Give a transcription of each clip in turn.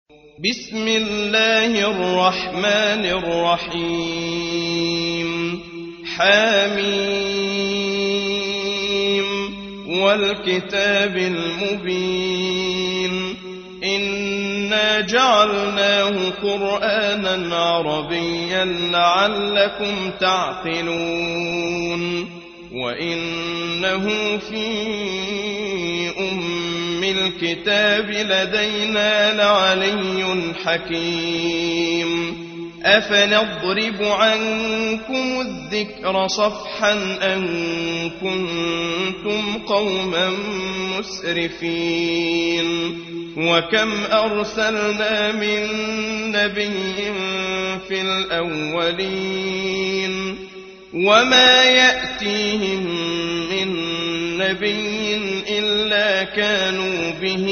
بسم الله الرحمن الرحيم حميم والكتاب المبين إنا جعلناه قرآنا عربيا لعلكم تعقلون وإنه في الكتاب لدينا لعلي حكيم أفنضرب عنكم الذكر صفحا أن كنتم قوما مسرفين وكم أرسلنا من نبي في الأولين وما يأتيهم من نبي إلا كانوا به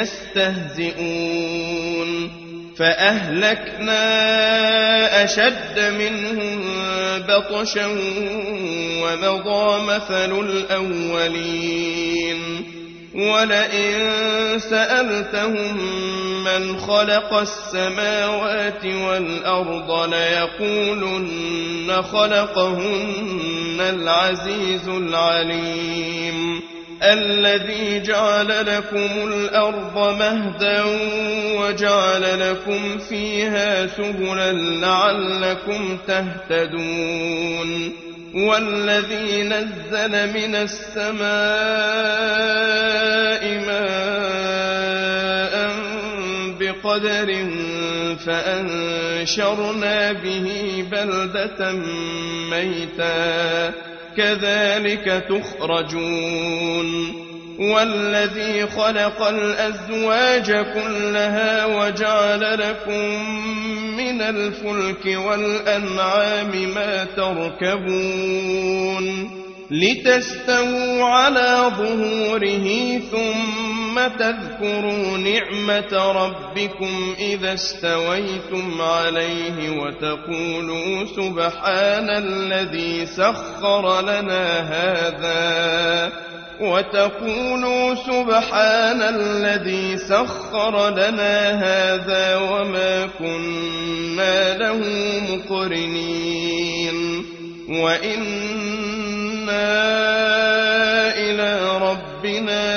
يستهزئون فأهلكنا أشد منهم بطشا ومضى مثل الأولين ولئن سألتهم من خلق السماوات والأرض ليقولن خلقهن العزيز العليم الذي جعل لكم الأرض مهدا وجعل لكم فيها سبلا لعلكم تهتدون والذي نزل من السماء ماء بقدر فأنشرنا به بلدة ميتا كذلك تخرجون والذي خلق الأزواج كلها وجعل لكم من الفلك والأنعام ما تركبون لتستووا على ظهوره ثم تذكروا نعمة ربكم إذا استويتم عليه وتقولوا سبحان الذي سخر لنا هذا وما كنا له مقرنين وإنا إلى ربنا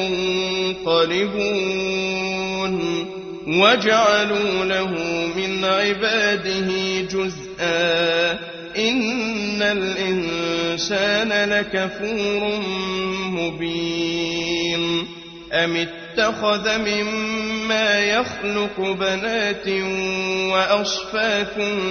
لمنقلبون وجعلوا له من عباده جزءا إن الإنسان لكفور مبين أم اتخذ مما يخلق بنات وأصفاكم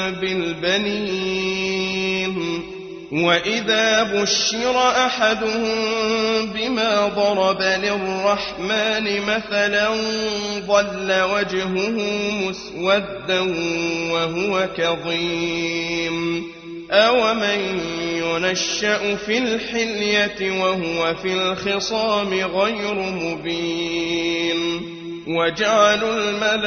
بالبنين وإذا بشر أحدهم بما ضرب للرحمن مثلا ظل وجهه مسودا وهو كظيم أومن ينشأ في الحلية وهو في الخصام غير مبين وجعلوا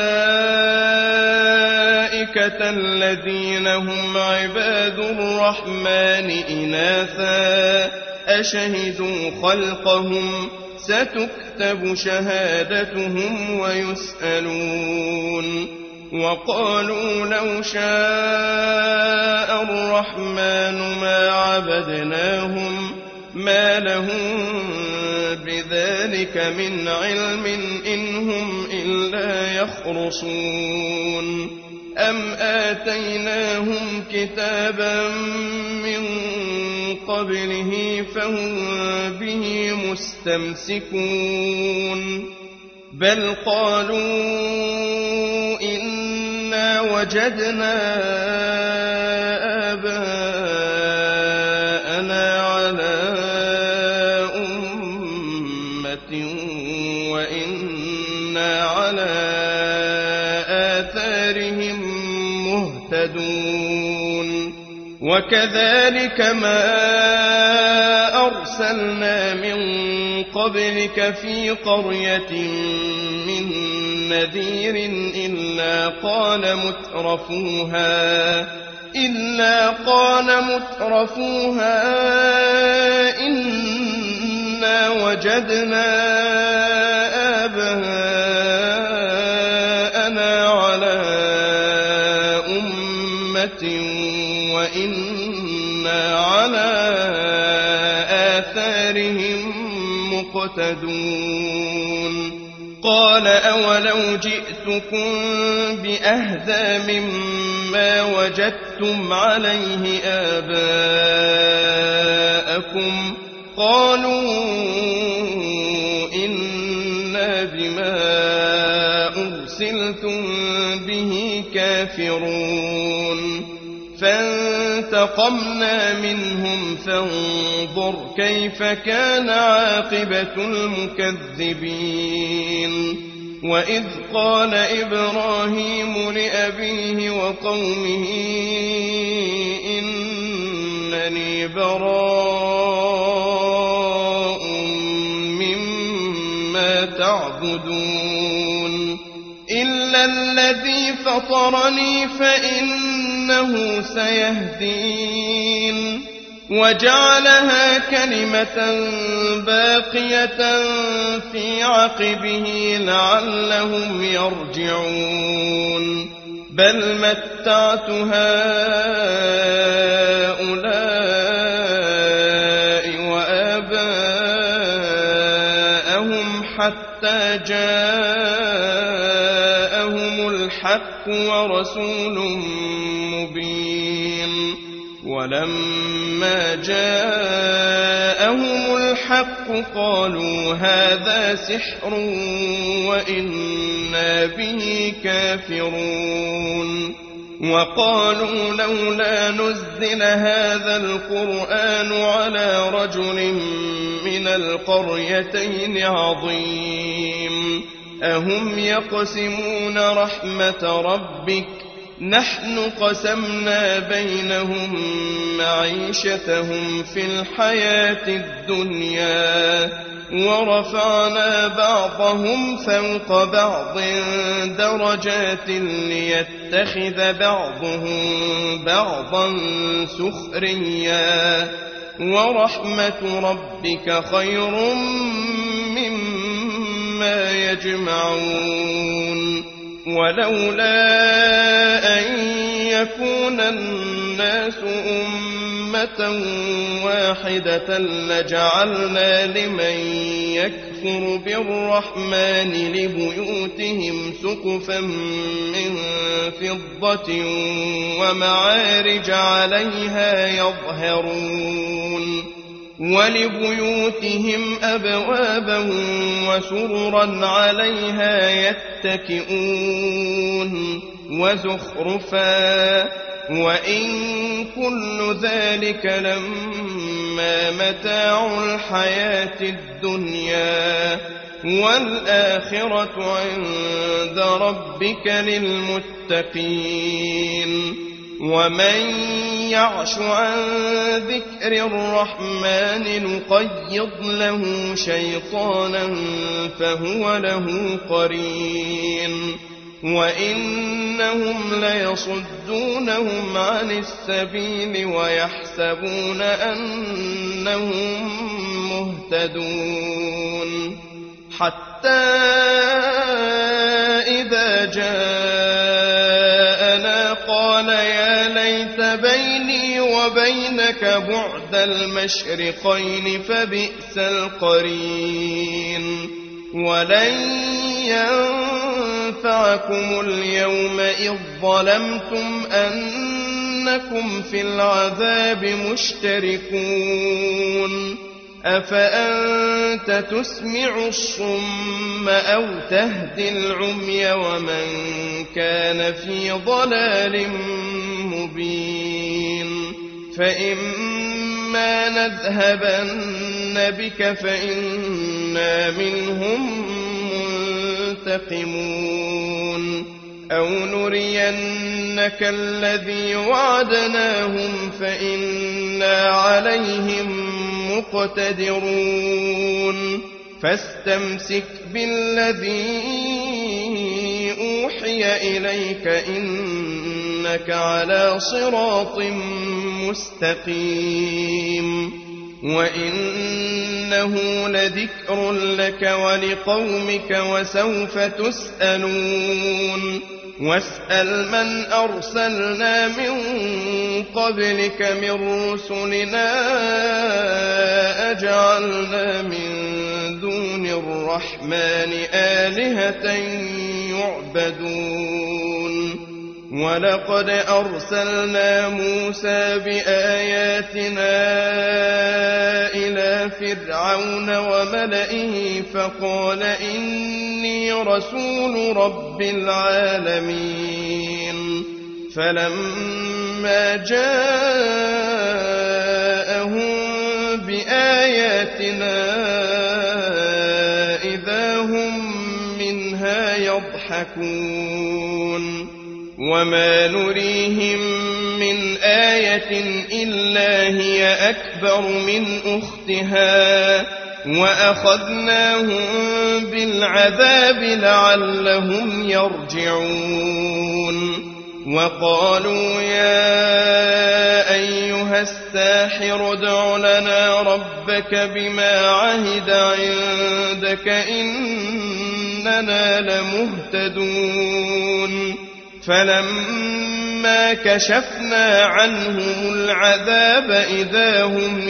الملائكة الذين هم عباد الرحمن إناثا أشهدوا خلقهم ستكتب شهادتهم ويسألون وقالوا لو شاء الرحمن ما عبدناهم ما لهم بذلك من علم إن هم إلا يخرصون أم آتيناهم كتابا من قبله فهم به مستمسكون بل قالوا إنا وجدنا آباءنا على أمة وإنا على آثارهم مهتدون وكذلك ما أرسلنا من قبلك في قرية من نذير إلا قال مترفوها إنا وجدنا آباءنا دابة وإنا على آثارهم مقتدون قال أولو جئتكم بأهدى مما وجدتم عليه آباءكم قالوا إنا بما أرسلتم به كافرون فانتقمنا منهم فانظر كيف كان عاقبة المكذبين وإذ قال إبراهيم لأبيه وقومه إنني براء مما تعبدون إلا الذي فطرني فإنه سيهدين وجعلها كلمة باقية في عقبه لعلهم يرجعون بل متعت هؤلاء وآباءهم حتى جاءهم الحق ورسول مبين ولما جاءهم الحق قالوا هذا سحر وإنا به كافرون وقالوا لولا نزل هذا القرآن على رجل من القريتين عظيم أهم يقسمون رحمة ربك نحن قسمنا بينهم معيشتهم في الحياة الدنيا ورفعنا بعضهم فوق بعض درجات ليتخذ بعضهم بعضا سخريا ورحمة ربك خير مما يجمعون ولولا أن يكون الناس أمة واحدة لجعلنا لمن يكفر بالرحمن لبيوتهم سقفا من فضة ومعارج عليها يظهرون ولبيوتهم أبوابا وسررا عليها يتكئون وزخرفا وإن كل ذلك لما متاع الحياة الدنيا والآخرة عند ربك للمتقين ومن يعش عن ذكر الرحمن نقيض له شيطانا فهو له قرين وإنهم ليصدونهم عن السبيل ويحسبون أنهم مهتدون حتى إذا جاءنا قال يا ليت بيني وبينك بعد المشرقين فبئس القرين ولن ينفعكم اليوم إذ ظلمتم أنكم في العذاب مشتركون أفأنت تسمع الصم أو تهدي العمي ومن كان في ضلال مبين فإما نذهبن بك فإنا منهم منتقمون أو نرينك الذي وعدناهم فإنا عليهم مقتدرون فاستمسك بالذي أوحي إليك إنك على صراط مستقيم وإنه لذكر لك ولقومك وسوف تسألون واسأل من أرسلنا من قبلك من رسلنا أجعلنا من دون الرحمن آلهة يعبدون ولقد أرسلنا موسى بآياتنا إلى فرعون وملئه فقال إني رسول رب العالمين فلما جاءهم بآياتنا إذا هم منها يضحكون وما نريهم من آية إلا هي أكبر من أختها وأخذناهم بالعذاب لعلهم يرجعون وقالوا يا أيها الساحر ادع لنا ربك بما عهد عندك إننا لمهتدون فلما كشفنا عنهم العذاب إذا هم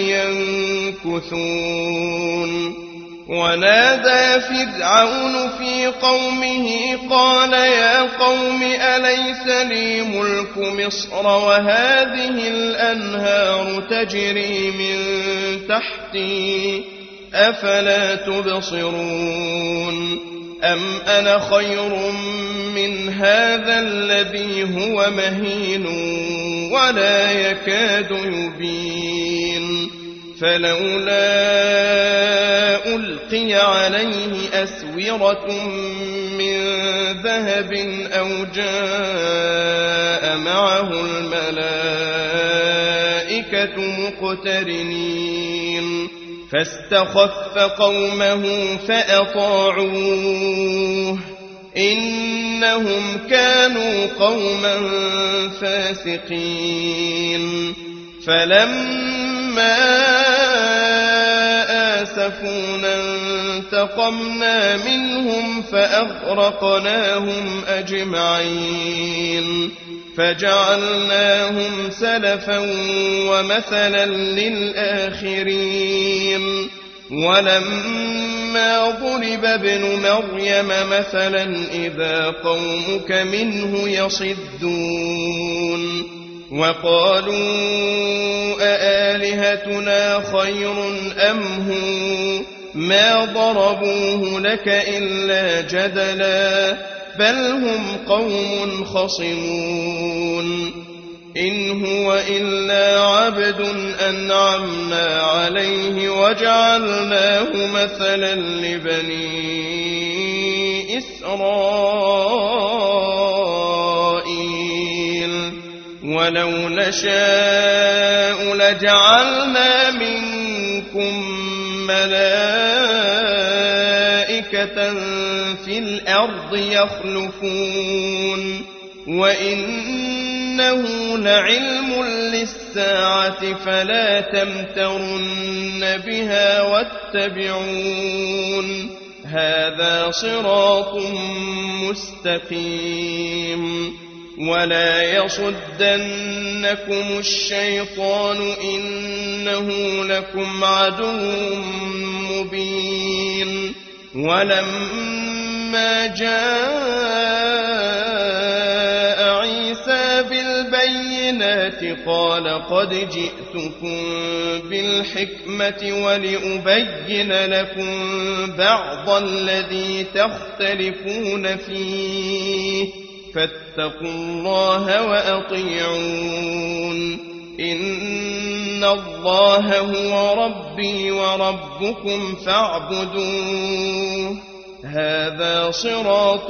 ينكثون ونادى فرعون في قومه قال يا قوم أليس لي ملك مصر وهذه الأنهار تجري من تحتي أفلا تبصرون أم أنا خير من هذا الذي هو مهين ولا يكاد يبين فلولا ألقي عليه أسورة من ذهب أو جاء معه الملائكة مقترنين فاستخف قومه فأطاعوه إنهم كانوا قوما فاسقين فلما آسفونا انتقمنا منهم فأغرقناهم أجمعين فجعلناهم سلفا ومثلا للآخرين ولما ضرب ابن مريم مثلا إذا قومك منه يصدون وقالوا أآلهتنا خير أم هو ما ضربوه لك إلا جدلا بل هم قوم خصمون إن هو إلا عبد أنعمنا عليه وجعلناه مثلا لبني إسرائيل ولو نشاء لجعلنا منكم ملائكة في الأرض يخلفون وإنه لعلم للساعة فلا تمترن بها واتبعون هذا صراط مستقيم ولا يصدنكم الشيطان إنه لكم عدو مبين ولما جاء عيسى بالبينات قال قد جئتكم بالحكمة ولأبين لكم بعض الذي تختلفون فيه فاتقوا الله وأطيعون إن الله هو ربي وربكم فاعبدوه هذا صراط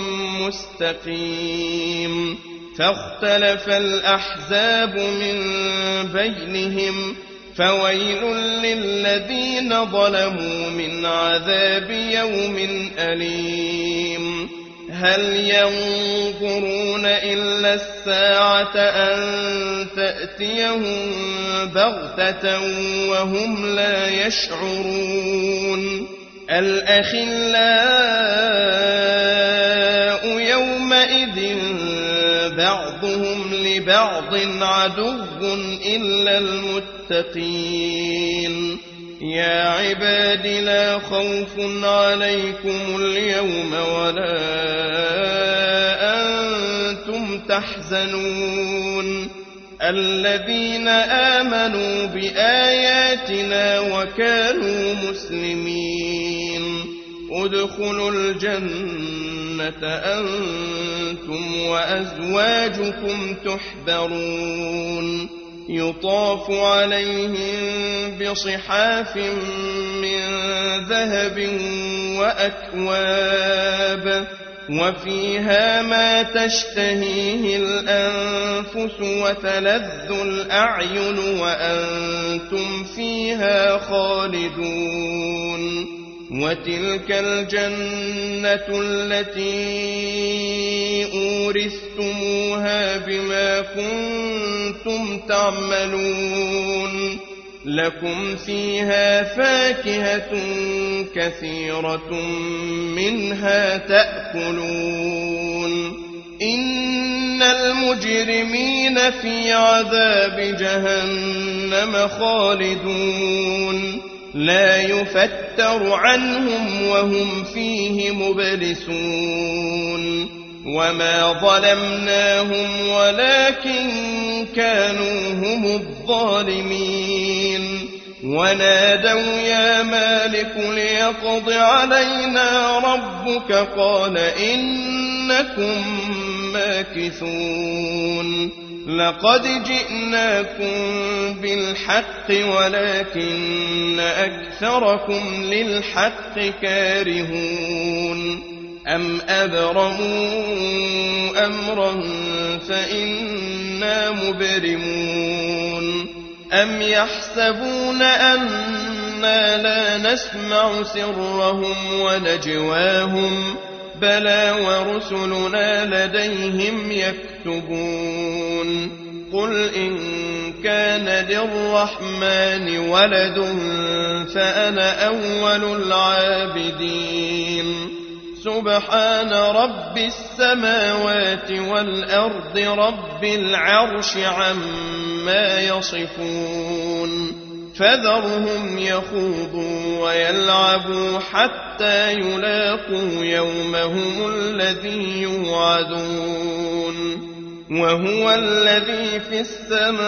مستقيم فاختلف الأحزاب من بينهم فويل للذين ظلموا من عذاب يوم أليم هل ينظرون إلا الساعة أن تأتيهم بغتة وهم لا يشعرون الأخلاء يومئذ بعضهم لبعض عدو إلا المتقين يا عباد لا خوف عليكم اليوم ولا أنتم تحزنون الذين آمنوا بآياتنا وكانوا مسلمين ادخلوا الجنة أنتم وأزواجكم تحبرون يطاف عليهم بصحاف من ذهب وأكواب وفيها ما تشتهيه الأنفس وتلذ الأعين وأنتم فيها خالدون وتلك الجنة التي أورثتموها بما كنتم تعملون لكم فيها فاكهة كثيرة منها تأكلون إن المجرمين في عذاب جهنم خالدون لا يفتر عنهم وهم فيه مبلسون وما ظلمناهم ولكن كانوا هم الظالمين ونادوا يا مالك ليقض علينا ربك قال إنكم ماكثون لقد جئناكم بالحق ولكن أكثركم للحق كارهون أم أبرموا أمرا فإنا مبرمون أم يحسبون أنا لا نسمع سرهم ونجواهم بلى ورسلنا لديهم يكتبون قل إن كان للرحمن ولد فأنا أول العابدين سبحان رب السماوات والأرض رب العرش عما يصفون فذرهم يخوضوا ويلعبوا حتى يلاقوا يومهم الذي يوعدون وهو الذي في السماء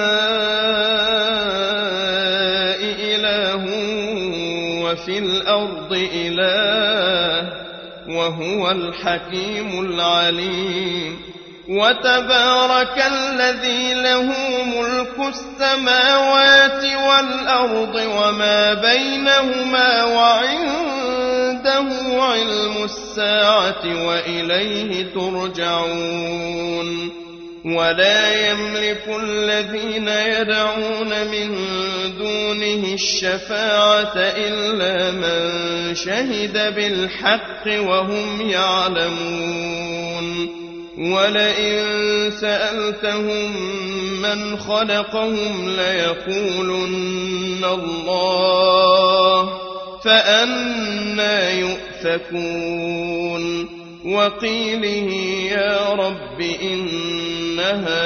إله وفي الأرض إله وهو الحكيم العليم وتبارك الذي له ملك السماوات والأرض وما بينهما وعنده علم الساعة وإليه ترجعون ولا يملك الذين يدعون من دونه الشفاعة إلا من شهد بالحق وهم يعلمون ولئن سألتهم من خلقهم ليقولن الله فأنى يؤفكون وقيله يا رب إن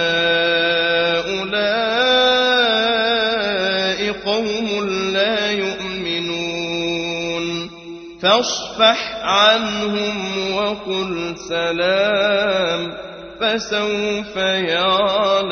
هؤلاء قوم لا يؤمنون فاصفح عنهم وقل سلام فسوف يعلمون